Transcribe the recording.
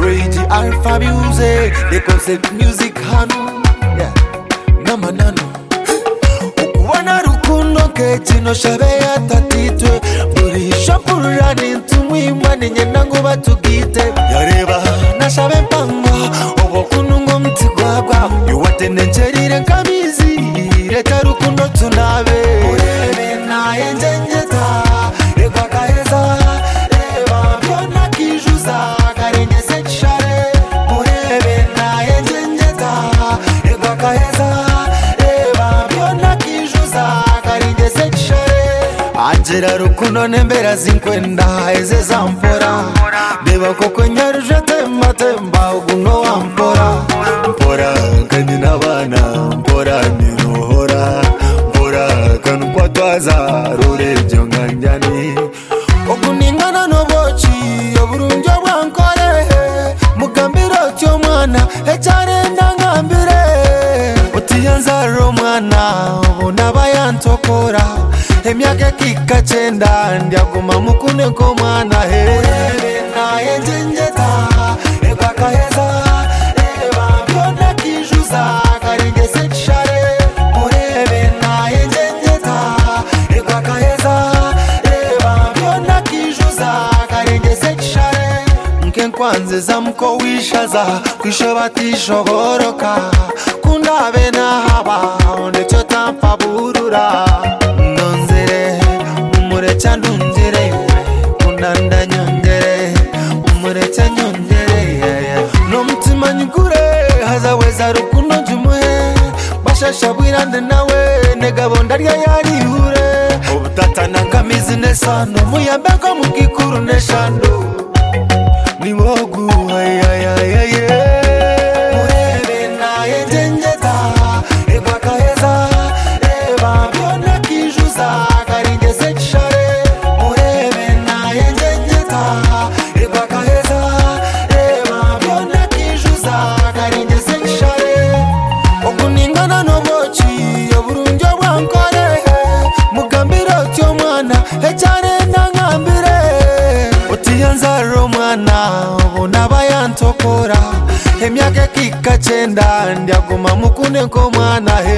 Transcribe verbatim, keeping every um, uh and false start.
Bridge Alpha Music, the concept music hano, yeah, nama nano. Ukubona rukundo kechino shabe ya tatitwe, buri shapura nintumwimba ninyenda ngo batugite. Yareba na shabe mpango, obo kunungo mtigwagwa. Yuwatene ncherire nkamizi, leta rukundo tunabe. Urebe na enjenjeta, egwa kaheza, eba byona kijuza, karenge sekshare. Urebe na enjenjeta, egwa kaheza, eba byona kijuza, karenge sekshare. Angela rukundo nembera zinkwenda, eze zampora. Deba koko nyaruje temba temba, uguno wampora. Mpora kandi nabana, mpora nirohora. Mpora kanu kwa twaza, rurebyo nganjani. Oguningana nobochi, oburunjo bwankore. Mugambiro tyo mwana, echare ndangambire. Utiyanza romwana, obunaba yantokora. Emyaka kikachenda, ndyaguma mukune ko mwana he. Urebe na enjenjeta, egwa kaheza, eba byona kijuza, karenge sekshare. Urebe na enjenjeta, egwa kaheza, eba byona kijuza, karenge sekshare. Nkenkwanze zamko wishaza, kwisho batishoboroka. Kundabe na haba, ndecyo tampa burura. Nonzere, umurecha nunzere, kunanda nyongere, umurecha nyongere, yeah, yeah. No mtima nyugure, hazaweza rukundo njumuhe. Bashasha bwirande nawe, negabo ndarya yarihure. Obutata nangamizi nesano, muyambeko mukikuru neshando. Ni wogu, ay, ay, ay, ay, ay. Urebe na enjenjeta, egwa kaheza, eba byona kijuza, karenge sekshare. Urebe na enjenjeta, egwa kaheza, eba byona kijuza, karenge sekshare. Oguningana nobochi, oburunjo bwankore. Mugambiro tyo mwana, echare ndangambire. Utiyanza romwana, obunaba yantokora. Emyaka kikachenda, ndyaguma mukune ko mwana he.